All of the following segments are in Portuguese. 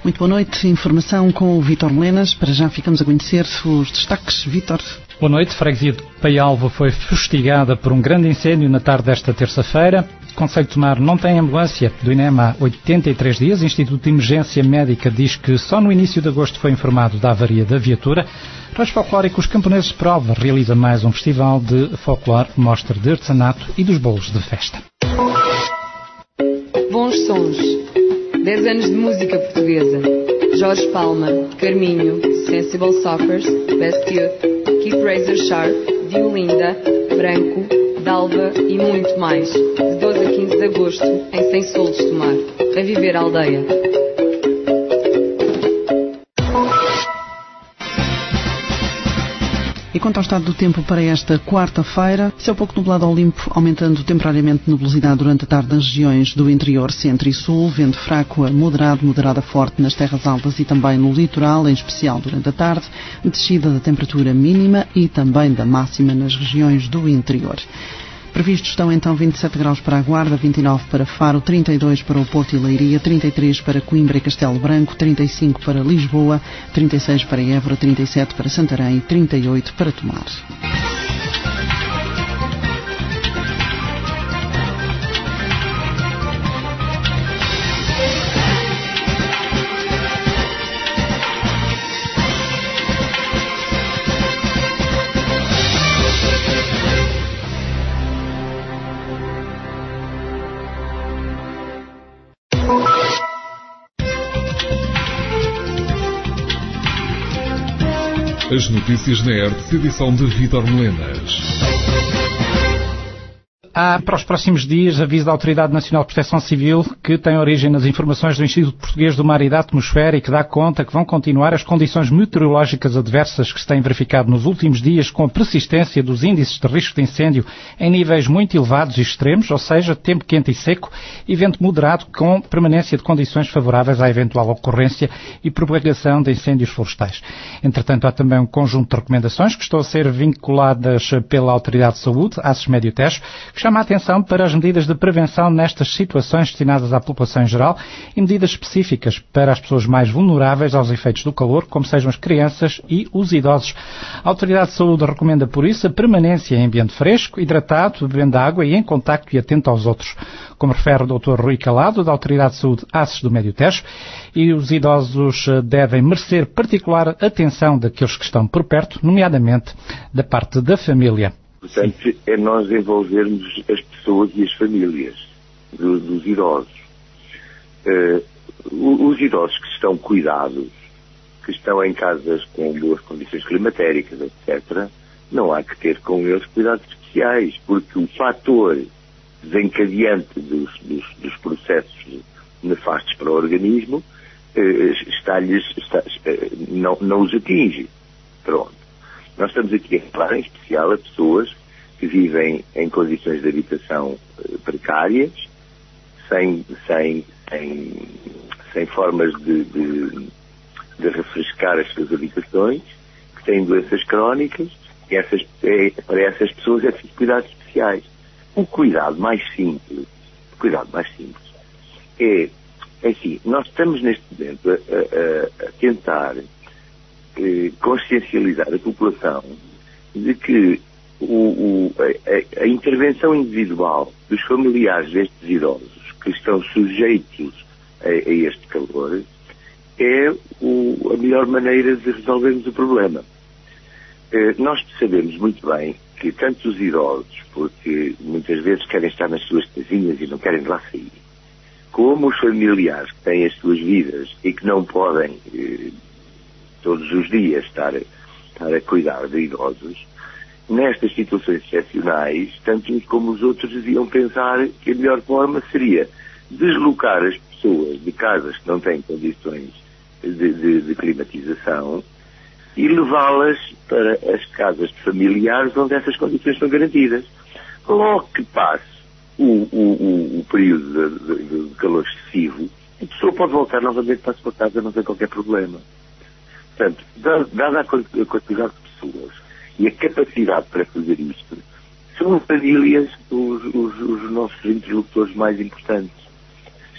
Muito boa noite. Informação com o Vítor Melenas. Para já ficamos a conhecer os destaques. Vítor. Boa noite. Freguesia de Paialvo foi fustigada por um grande incêndio na tarde desta terça-feira. Conselho de Tomar não tem ambulância do INEM há 83 dias. O Instituto de Emergência Médica diz que só no início de agosto foi informado da avaria da viatura. Raios Folclóricos Camponeses de Prova realiza mais um festival de folclore, mostra de artesanato e dos bolos de festa. Bons sons. 10 anos de música portuguesa. Jorge Palma, Carminho, Sensible Soccers, Best Youth, Keep Razor Sharp, Violinda, Branco, Dalva e muito mais. De 12 a 15 de agosto, em Sem Solos Tomar. Reviver a aldeia. E quanto ao estado do tempo para esta quarta-feira, céu pouco nublado ao limpo, aumentando temporariamente nubosidade durante a tarde nas regiões do interior, centro e sul, vento fraco a moderado a forte nas terras altas e também no litoral, em especial durante a tarde, descida da temperatura mínima e também da máxima nas regiões do interior. Previstos estão então 27 graus para a Guarda, 29 para Faro, 32 para o Porto e Leiria, 33 para Coimbra e Castelo Branco, 35 para Lisboa, 36 para Évora, 37 para Santarém e 38 para Tomar. As notícias na ERTE, edição de Vítor Melenas. Há, para os próximos dias, aviso da Autoridade Nacional de Proteção Civil, que tem origem nas informações do Instituto Português do Mar e da Atmosfera e que dá conta que vão continuar as condições meteorológicas adversas que se têm verificado nos últimos dias com a persistência dos índices de risco de incêndio em níveis muito elevados e extremos, ou seja, tempo quente e seco e vento moderado com permanência de condições favoráveis à eventual ocorrência e propagação de incêndios florestais. Entretanto, há também um conjunto de recomendações que estão a ser vinculadas pela Autoridade de Saúde, ACES Médio Tejo, que chama a atenção para as medidas de prevenção nestas situações destinadas à população em geral e medidas específicas para as pessoas mais vulneráveis aos efeitos do calor, como sejam as crianças e os idosos. A Autoridade de Saúde recomenda, por isso, a permanência em ambiente fresco, hidratado, bebendo água e em contacto e atento aos outros. Como refere o Dr. Rui Calado, da Autoridade de Saúde ACES do Médio Tejo, e os idosos devem merecer particular atenção daqueles que estão por perto, nomeadamente da parte da família. Portanto, é nós envolvermos as pessoas e as famílias dos idosos. Os idosos que estão cuidados, que estão em casas com boas condições climatéricas, etc., não há que ter com eles cuidados especiais, porque o fator desencadeante dos processos nefastos para o organismo não os atinge. Pronto. Nós estamos aqui a falar em especial a pessoas que vivem em condições de habitação precárias, sem formas de refrescar as suas habitações, que têm doenças crónicas, e para essas pessoas é preciso cuidados especiais. O cuidado mais simples é assim, nós estamos neste momento a tentar consciencializar a população de que a intervenção individual dos familiares destes idosos que estão sujeitos a este calor é a melhor maneira de resolvermos o problema. Nós sabemos muito bem que tanto os idosos, porque muitas vezes querem estar nas suas casinhas e não querem de lá sair, como os familiares que têm as suas vidas e que não podem todos os dias estar a cuidar de idosos, nestas situações excepcionais, tanto uns como os outros deviam pensar que a melhor forma seria deslocar as pessoas de casas que não têm condições de climatização e levá-las para as casas familiares onde essas condições são garantidas. Logo que passe o período de calor excessivo, a pessoa pode voltar novamente para a sua casa, não tem qualquer problema. Portanto, dada a quantidade de pessoas e a capacidade para fazer isto, são famílias os nossos interlocutores mais importantes.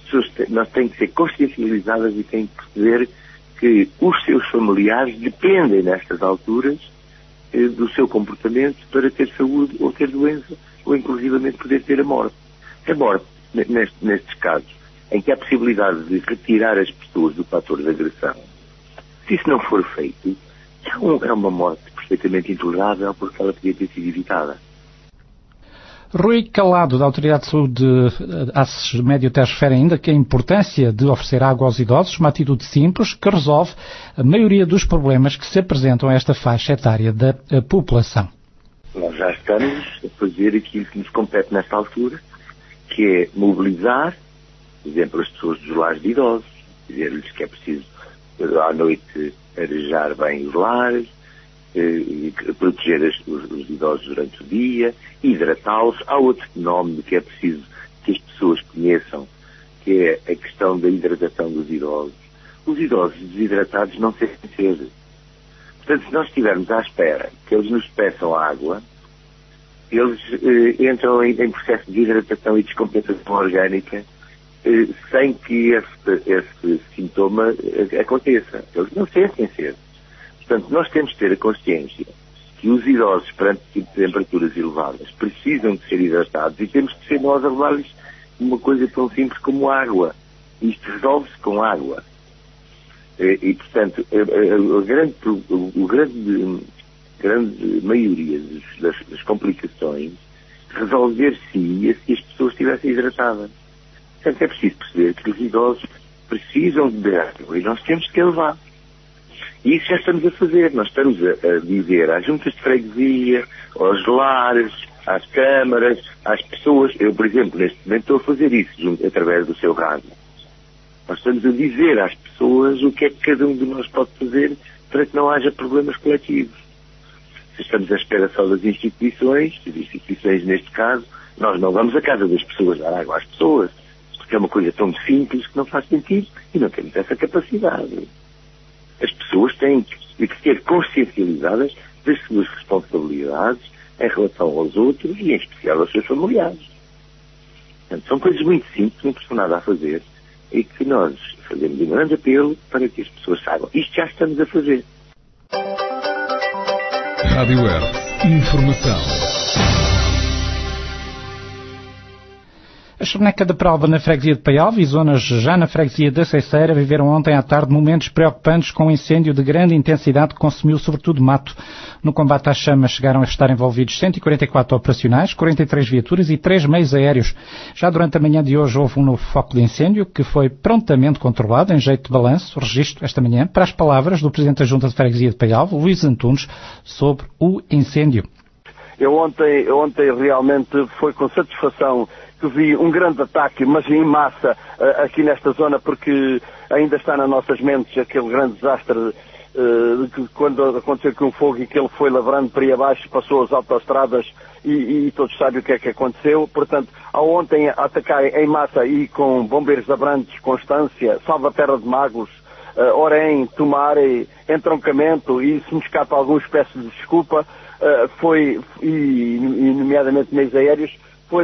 pessoas têm que ser consciencializadas e têm que perceber que os seus familiares dependem, nestas alturas, do seu comportamento para ter saúde ou ter doença, ou inclusivamente poder ter a morte. A morte, nestes casos, em que há possibilidade de retirar as pessoas do fator de agressão, se isso não for feito, é uma morte perfeitamente intolerável, porque ela podia ter sido evitada. Rui Calado, da Autoridade de Saúde de Médio Tejo, refere ainda que a importância de oferecer água aos idosos, uma atitude simples que resolve a maioria dos problemas que se apresentam a esta faixa etária da população. Nós já estamos a fazer aquilo que nos compete nesta altura, que é mobilizar, por exemplo, as pessoas dos lares de idosos, dizer-lhes que é preciso à noite arejar bem os lares, proteger os idosos durante o dia, hidratá-los. Há outro fenómeno que é preciso que as pessoas conheçam, que é a questão da hidratação dos idosos. Os idosos desidratados não sentem sede. Portanto, se nós estivermos à espera que eles nos peçam água, eles entram em processo de hidratação e descompensação orgânica sem que esse sintoma aconteça. Eles não sentem sede. Portanto, nós temos que ter a consciência que os idosos, perante temperaturas elevadas, precisam de ser hidratados e temos que ser nós a levar-lhes uma coisa tão simples como água. Isto resolve-se com água. E portanto, a grande maioria das complicações resolver-se se as pessoas estivessem hidratadas. Portanto, é preciso perceber que os idosos precisam de beber água e nós temos que levar. E isso já estamos a fazer. Nós estamos a dizer às juntas de freguesia, aos lares, às câmaras, às pessoas. Eu, por exemplo, neste momento estou a fazer isso através do seu rádio. Nós estamos a dizer às pessoas o que é que cada um de nós pode fazer para que não haja problemas coletivos. Se estamos à espera só das instituições neste caso, nós não vamos à casa das pessoas dar água às pessoas, porque é uma coisa tão simples que não faz sentido e não temos essa capacidade. As pessoas têm que ser consciencializadas das suas responsabilidades em relação aos outros e, em especial, aos seus familiares. Portanto, são coisas muito simples, não custa nada a fazer, e que nós fazemos um grande apelo para que as pessoas saibam. Isto já estamos a fazer. Rádio Hertz. Informação. A Charneca da Pralva na freguesia de Paialva e zonas já na freguesia da Ceiceira viveram ontem à tarde momentos preocupantes com um incêndio de grande intensidade que consumiu sobretudo mato. No combate às chamas chegaram a estar envolvidos 144 operacionais, 43 viaturas e 3 meios aéreos. Já durante a manhã de hoje houve um novo foco de incêndio que foi prontamente controlado em jeito de balanço, registro esta manhã, para as palavras do Presidente da Junta de Freguesia de Paialva, Luís Antunes, sobre o incêndio. Eu ontem realmente foi com satisfação que vi um grande ataque, mas em massa, aqui nesta zona, porque ainda está nas nossas mentes aquele grande desastre que quando aconteceu aqui um fogo e que ele foi lavrando para aí abaixo, passou as autoestradas e todos sabem o que é que aconteceu. Portanto, ao ontem atacar em massa e com bombeiros de Abrantes, Constância, Salvaterra de Magos, Orém, Tomare, entroncamento e se me escapa alguma espécie de desculpa, foi, e nomeadamente meios aéreos, foi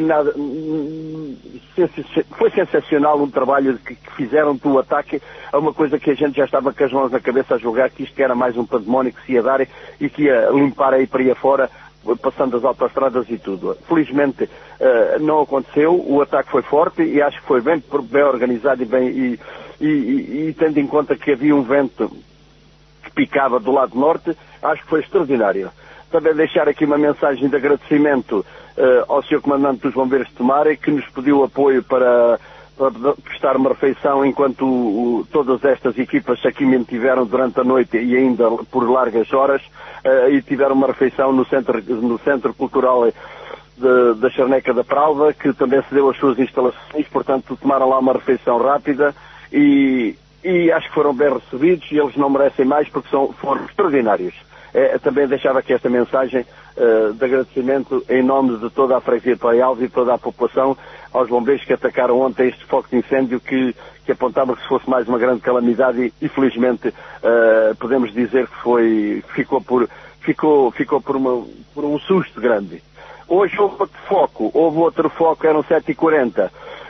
sensacional um trabalho que fizeram do ataque a uma coisa que a gente já estava com as mãos na cabeça a julgar que isto era mais um pandemónio que se ia dar e que ia limpar aí para aí afora, passando as autoestradas e tudo. Felizmente não aconteceu, o ataque foi forte e acho que foi bem organizado e tendo em conta que havia um vento que picava do lado norte, acho que foi extraordinário. Também deixar aqui uma mensagem de agradecimento ao Sr. Comandante dos Bombeiros de Tomare, que nos pediu apoio para prestar uma refeição enquanto todas estas equipas aqui me tiveram durante a noite e ainda por largas horas, e tiveram uma refeição no Centro Cultural da Charneca da Pralva, que também cedeu as suas instalações, portanto tomaram lá uma refeição rápida e acho que foram bem recebidos e eles não merecem mais porque foram extraordinários. Também deixava aqui esta mensagem de agradecimento em nome de toda a freguesia de Paialva e toda a população aos bombeiros que atacaram ontem este foco de incêndio que apontava que se fosse mais uma grande calamidade e felizmente podemos dizer que ficou por um susto grande. Hoje houve outro foco, eram 7h40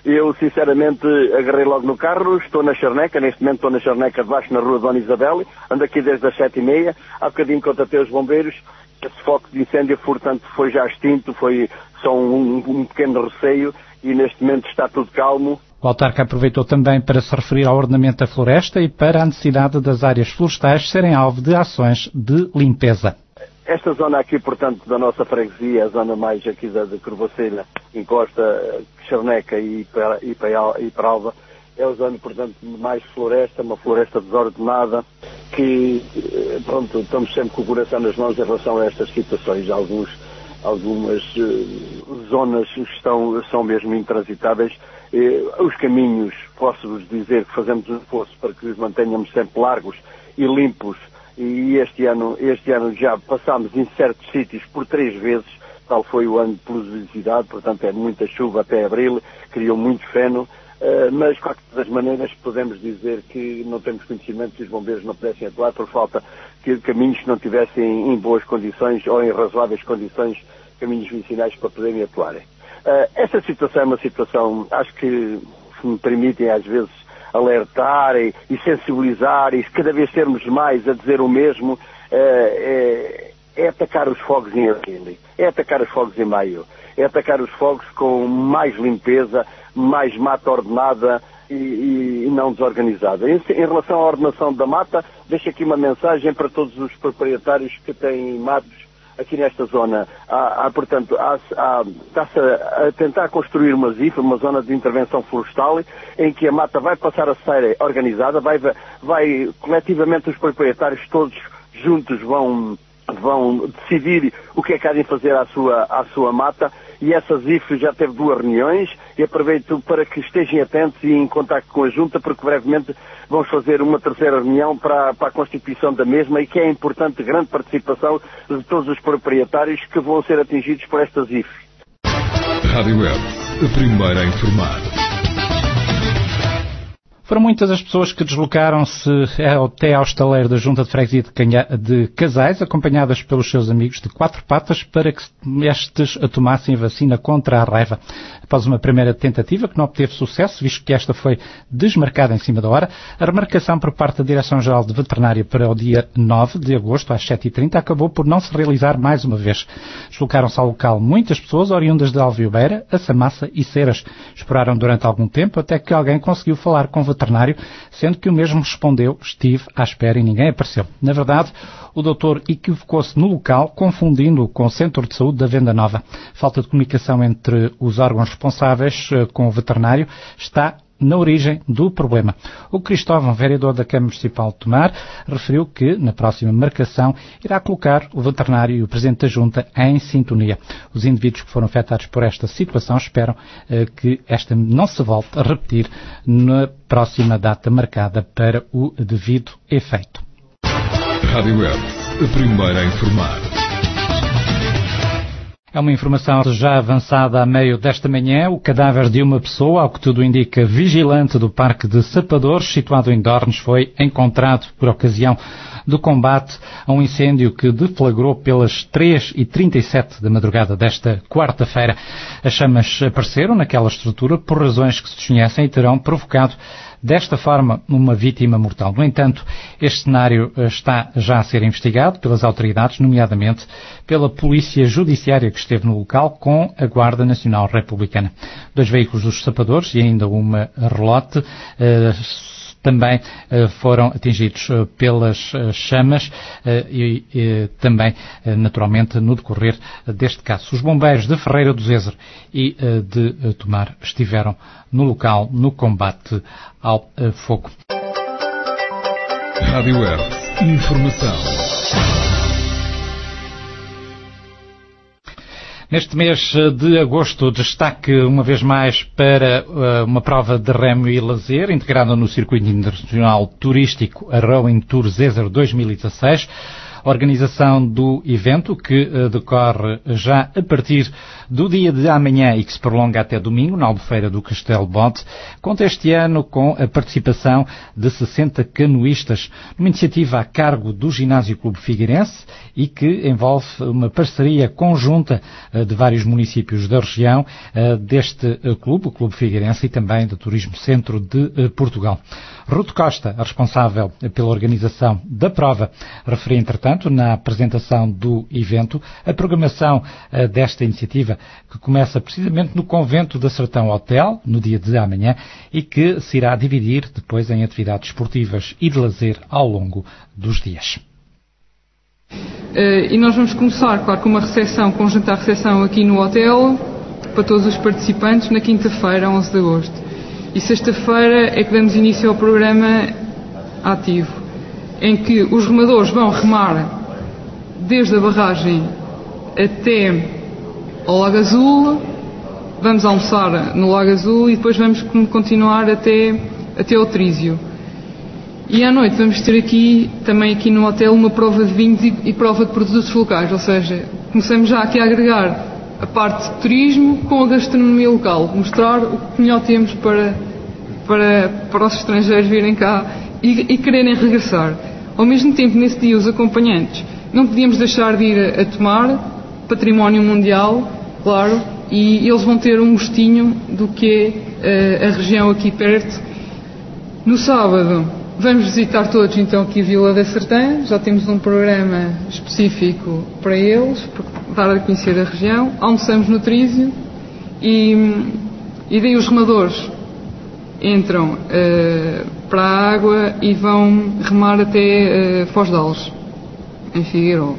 Eu, sinceramente, agarrei logo no carro, estou na Charneca, neste momento estou na Charneca debaixo na rua Dona Isabel, ando aqui desde as 7h30, há bocadinho contatei os bombeiros, esse foco de incêndio, portanto, foi já extinto, foi só um pequeno receio e neste momento está tudo calmo. O autarca aproveitou também para se referir ao ordenamento da floresta e para a necessidade das áreas florestais serem alvo de ações de limpeza. Esta zona aqui, portanto, da nossa freguesia, a zona mais aqui da Corvoceira, encosta Charneca e Peralva, é a zona, portanto, mais floresta, uma floresta desordenada, que, pronto, estamos sempre com o coração nas mãos em relação a estas situações. Algumas zonas são mesmo intransitáveis. Os caminhos, posso-vos dizer que fazemos um esforço para que os mantenhamos sempre largos e limpos, e este ano já passámos em certos sítios por 3 vezes, tal foi o ano de pluviosidade, portanto é muita chuva até abril, criou muito feno, mas de qualquer das maneiras podemos dizer que não temos conhecimento que os bombeiros não pudessem atuar por falta de caminhos que não tivessem em boas condições ou em razoáveis condições, caminhos vicinais para poderem atuarem. Esta situação é uma situação, acho que me permitem às vezes alertar e sensibilizar e cada vez sermos mais a dizer o mesmo, é atacar os fogos em abril, é atacar os fogos em maio, é atacar os fogos com mais limpeza, mais mata ordenada e não desorganizada. Em relação à ordenação da mata, deixo aqui uma mensagem para todos os proprietários que têm matos aqui nesta zona. Portanto, está-se a tentar construir uma ZIF, uma zona de intervenção florestal, em que a mata vai passar a ser organizada, vai coletivamente os proprietários todos juntos vão decidir o que é que há de fazer à sua mata, e essa ZIF já teve 2 reuniões e aproveito para que estejam atentos e em contacto com a Junta, porque brevemente vamos fazer uma 3ª reunião para a constituição da mesma, e que é importante grande participação de todos os proprietários que vão ser atingidos por esta ZIF. Rádio Web, a primeira a informar. Foram muitas as pessoas que deslocaram-se até ao estaleiro da Junta de Freguesia de Casais, acompanhadas pelos seus amigos de 4 patas, para que estes tomassem a vacina contra a raiva. Após uma primeira tentativa, que não obteve sucesso, visto que esta foi desmarcada em cima da hora, a remarcação por parte da Direção-Geral de Veterinária para o dia 9 de agosto, às 7h30, acabou por não se realizar mais uma vez. Deslocaram-se ao local muitas pessoas, oriundas de Alviobeira, Açamassa e Ceras. Esperaram durante algum tempo, até que alguém conseguiu falar com o veterinário, sendo que o mesmo respondeu: estive à espera e ninguém apareceu. Na verdade, o doutor equivocou-se no local, confundindo-o com o Centro de Saúde da Venda Nova. Falta de comunicação entre os órgãos responsáveis com o veterinário está na origem do problema. O Cristóvão, vereador da Câmara Municipal de Tomar, referiu que, na próxima marcação, irá colocar o veterinário e o Presidente da Junta em sintonia. Os indivíduos que foram afetados por esta situação esperam que esta não se volte a repetir na próxima data marcada para o devido efeito. Rádio Web, a primeira a informar. É uma informação já avançada a meio desta manhã. O cadáver de uma pessoa, ao que tudo indica, vigilante do Parque de Sapadores, situado em Dornes, foi encontrado por ocasião do combate a um incêndio que deflagrou pelas 3h37 da madrugada desta quarta-feira. As chamas apareceram naquela estrutura por razões que se desconhecem e terão provocado desta forma uma vítima mortal. No entanto, este cenário está já a ser investigado pelas autoridades, nomeadamente pela Polícia Judiciária que esteve no local com a Guarda Nacional Republicana. 2 veículos dos sapadores e ainda uma relote também foram atingidos pelas chamas e também, naturalmente, no decorrer deste caso. Os bombeiros de Ferreira do Zezer e de Tomar estiveram no local no combate ao fogo. Rádio Web, informação. Neste mês de agosto, destaque uma vez mais para uma prova de remo e lazer integrada no Circuito Internacional Turístico, a Rowing Tour Zezer 2016. A organização do evento, que decorre já a partir do dia de amanhã e que se prolonga até domingo, na Albufeira do Castelo Bote, conta este ano com a participação de 60 canoístas, numa iniciativa a cargo do Ginásio Clube Figueirense e que envolve uma parceria conjunta de vários municípios da região deste clube, o Clube Figueirense, e também do Turismo Centro de Portugal. Ruth Costa, a responsável pela organização da prova, referiu, entretanto, na apresentação do evento, a programação desta iniciativa, que começa precisamente no Convento da Sertão Hotel, no dia de amanhã, e que se irá dividir depois em atividades esportivas e de lazer ao longo dos dias. E nós vamos começar, claro, com uma recepção, com um jantar-recepção aqui no hotel, para todos os participantes, na quinta-feira, 11 de agosto. E sexta-feira é que damos início ao programa ativo, em que os remadores vão remar desde a barragem até ao Lago Azul, vamos almoçar no Lago Azul e depois vamos continuar até ao Trísio. E à noite vamos ter também aqui no hotel, uma prova de vinhos e prova de produtos locais, ou seja, começamos já aqui a agregar a parte de turismo com a gastronomia local, mostrar o que melhor temos para os estrangeiros virem cá e quererem regressar. Ao mesmo tempo, nesse dia, os acompanhantes não podíamos deixar de ir a tomar, património mundial, claro, e eles vão ter um gostinho do que é a região aqui perto. No sábado, vamos visitar todos então aqui a Vila da Sertã, já temos um programa específico para eles, para dar a conhecer a região. Almoçamos no Trísio e daí os remadores entram para a água e vão remar até Foz de Alves, em Figueiró.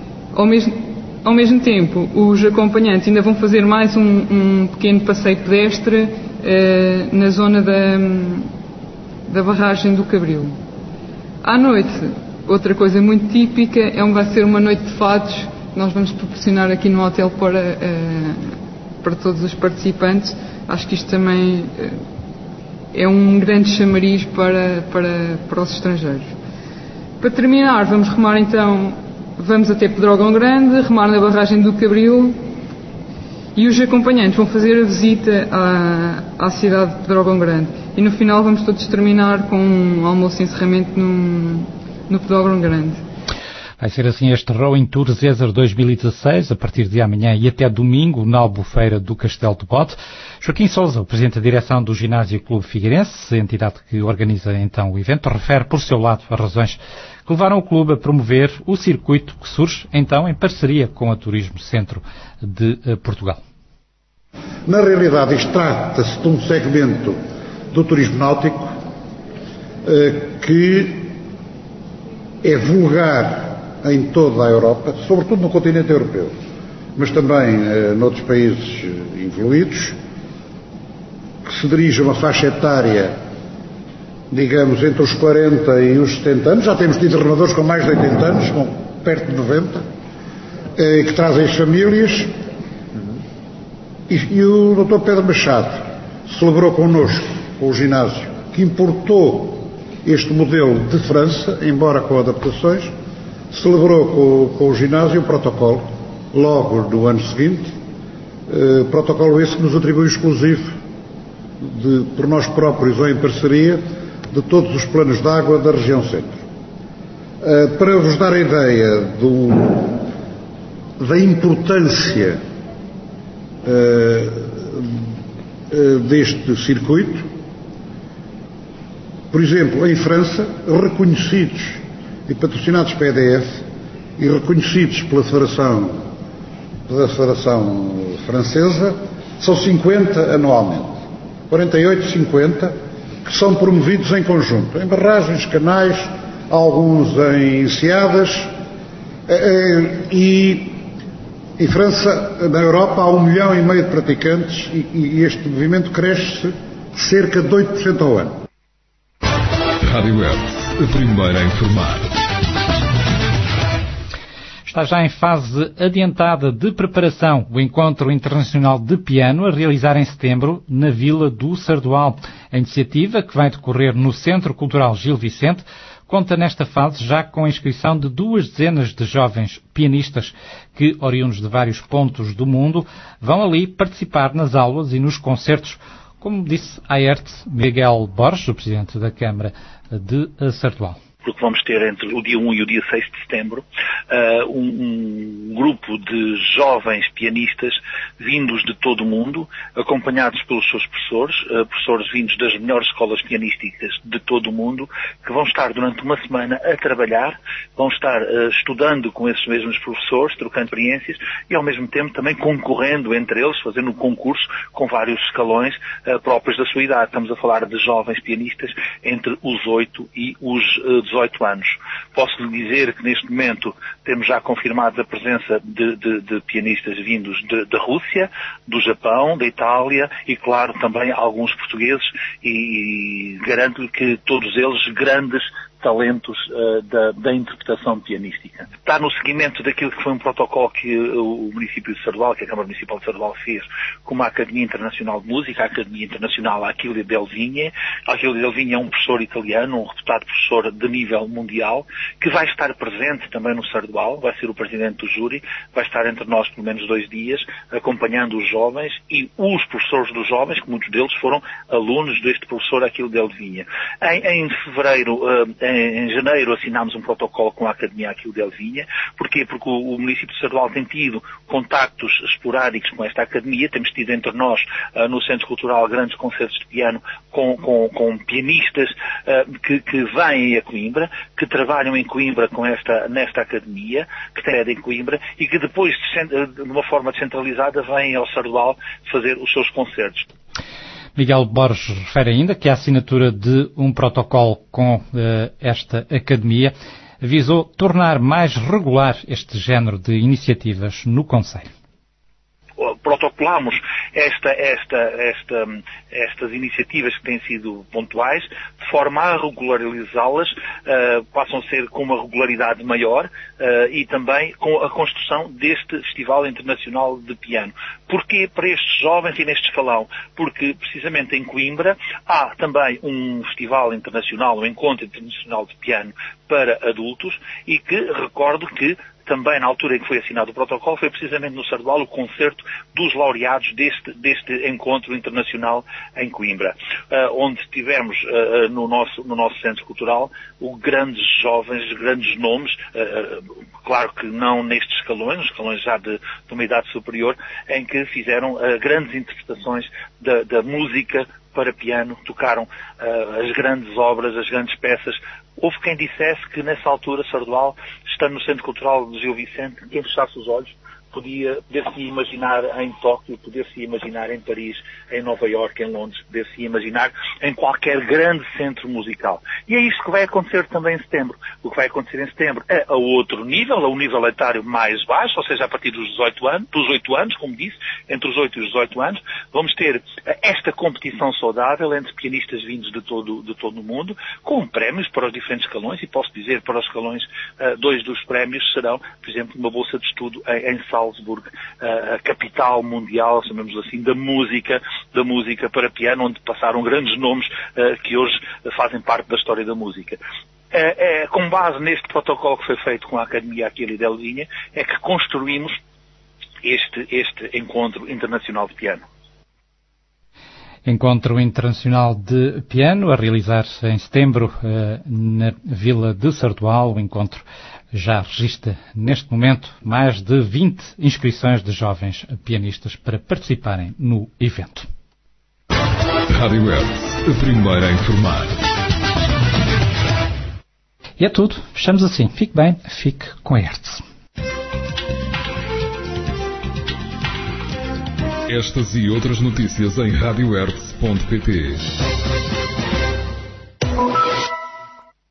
Ao mesmo tempo, os acompanhantes ainda vão fazer mais um pequeno passeio pedestre na zona da barragem do Cabril. À noite, outra coisa muito típica vai ser uma noite de fados que nós vamos proporcionar aqui no hotel para todos os participantes. Acho que isto também é um grande chamariz para os estrangeiros. Para terminar, vamos remar então, vamos até Pedrógão Grande, remar na barragem do Cabril e os acompanhantes vão fazer a visita à cidade de Pedrógão Grande. E no final vamos todos terminar com um almoço e encerramento no Pedrógão Grande. Vai ser assim este Rowing Tour César 2016, a partir de amanhã e até domingo, na Albufeira do Castelo de Bote. Joaquim Sousa, o Presidente da Direção do Ginásio Clube Figueirense, entidade que organiza então o evento, refere por seu lado as razões que levaram o clube a promover o circuito que surge então em parceria com a Turismo Centro de Portugal. Na realidade, isto trata-se de um segmento do turismo náutico que é vulgar em toda a Europa, sobretudo no continente europeu, mas também noutros países evoluídos, que se dirige a uma faixa etária, digamos, entre os 40 e os 70 anos. Já temos tido remadores com mais de 80 anos, com perto de 90, que trazem as famílias. E o Dr. Pedro Machado celebrou connosco, com o ginásio, que importou este modelo de França, embora com adaptações, celebrou com o ginásio um protocolo, logo no ano seguinte, protocolo esse que nos atribui exclusivo, por nós próprios ou em parceria, de todos os planos de água da região centro. Para vos dar a ideia da importância deste circuito, por exemplo, em França, reconhecidos e patrocinados pela EDF e reconhecidos pela Federação Francesa, são 50 anualmente. 48, 50, que são promovidos em conjunto, em barragens, canais, alguns em enseadas, e em França, na Europa, há 1,5 milhão de praticantes e este movimento cresce cerca de 8% ao ano. Rádio Web, a primeira a informar. Está já em fase adiantada de preparação o Encontro Internacional de Piano a realizar em setembro na Vila do Sardual. A iniciativa, que vai decorrer no Centro Cultural Gil Vicente, conta nesta fase já com a inscrição de 200 de jovens pianistas que, oriundos de vários pontos do mundo, vão ali participar nas aulas e nos concertos, como disse à ERTE Miguel Borges, o Presidente da Câmara de Sardual. Porque vamos ter entre o dia 1 e o dia 6 de setembro um grupo de jovens pianistas vindos de todo o mundo, acompanhados pelos seus professores, professores vindos das melhores escolas pianísticas de todo o mundo, que vão estar durante uma semana a trabalhar, vão estar estudando com esses mesmos professores, trocando experiências e ao mesmo tempo também concorrendo entre eles, fazendo um concurso com vários escalões próprios da sua idade. Estamos a falar de jovens pianistas entre os 8 e os 18 anos. Posso lhe dizer que neste momento temos já confirmado a presença de pianistas vindos da Rússia, do Japão, da Itália e, claro, também alguns portugueses e garanto-lhe que todos eles grandes talentos da interpretação pianística. Está no seguimento daquilo que foi um protocolo que o município de Sardual, que a Câmara Municipal de Sardual fez com uma Academia Internacional de Música, a Academia Internacional Achille Del Vigna. Achille Del Vigna é um professor italiano, um reputado professor de nível mundial, que vai estar presente também no Sardual, vai ser o presidente do júri, vai estar entre nós pelo menos 2 dias, acompanhando os jovens e os professores dos jovens, que muitos deles foram alunos deste professor Achille Del Vigna. Em janeiro assinámos um protocolo com a Academia Achille Del Vigna. Porquê? Porque o município de Sardual tem tido contactos esporádicos com esta academia. Temos tido entre nós, no Centro Cultural, grandes concertos de piano com pianistas que vêm a Coimbra, que trabalham em Coimbra nesta academia, que tem sede em Coimbra e que depois, de uma forma descentralizada, vêm ao Sardual fazer os seus concertos. Miguel Borges refere ainda que a assinatura de um protocolo com esta academia visou tornar mais regular este género de iniciativas no concelho. Protocolamos estas iniciativas que têm sido pontuais, de forma a regularizá-las, passam a ser com uma regularidade maior e também com a construção deste Festival Internacional de Piano. Porquê para estes jovens e neste escalão? Porque precisamente em Coimbra há também um Festival Internacional, um Encontro Internacional de Piano para adultos e que recordo que também na altura em que foi assinado o protocolo, foi precisamente no Sardual o concerto dos laureados deste encontro internacional em Coimbra, onde tivemos no nosso centro cultural grandes jovens, grandes nomes, claro que não nestes escalões, escalões já de uma idade superior, em que fizeram grandes interpretações da música para piano, tocaram as grandes obras, as grandes peças. Houve quem dissesse que nessa altura Sardual, estando no Centro Cultural de Gil Vicente, quem fechasse os olhos poder-se imaginar em Tóquio, poder-se imaginar em Paris, em Nova Iorque, em Londres, poder-se imaginar em qualquer grande centro musical. E é isto que vai acontecer também em setembro. O que vai acontecer em setembro é a outro nível, a um nível etário mais baixo, ou seja, a partir dos 8 anos, como disse, entre os 8 e os 18 anos, vamos ter esta competição saudável entre pianistas vindos de todo o mundo, com prémios para os diferentes escalões, e posso dizer, para os escalões, 2 dos prémios serão, por exemplo, uma bolsa de estudo em Salzburg, a capital mundial, chamemos assim, da música para piano, onde passaram grandes nomes que hoje fazem parte da história da música. Com base neste protocolo que foi feito com a Academia Achille Del Vigna, é que construímos este Encontro Internacional de Piano. Encontro Internacional de Piano a realizar-se em setembro na Vila de Sardual. O encontro já registra neste momento mais de 20 inscrições de jovens pianistas para participarem no evento. Rádio ERTE, a primeira a informar. E é tudo. Fechamos assim. Fique bem, fique com a ERTE. Estas e outras notícias em radioerte.pt.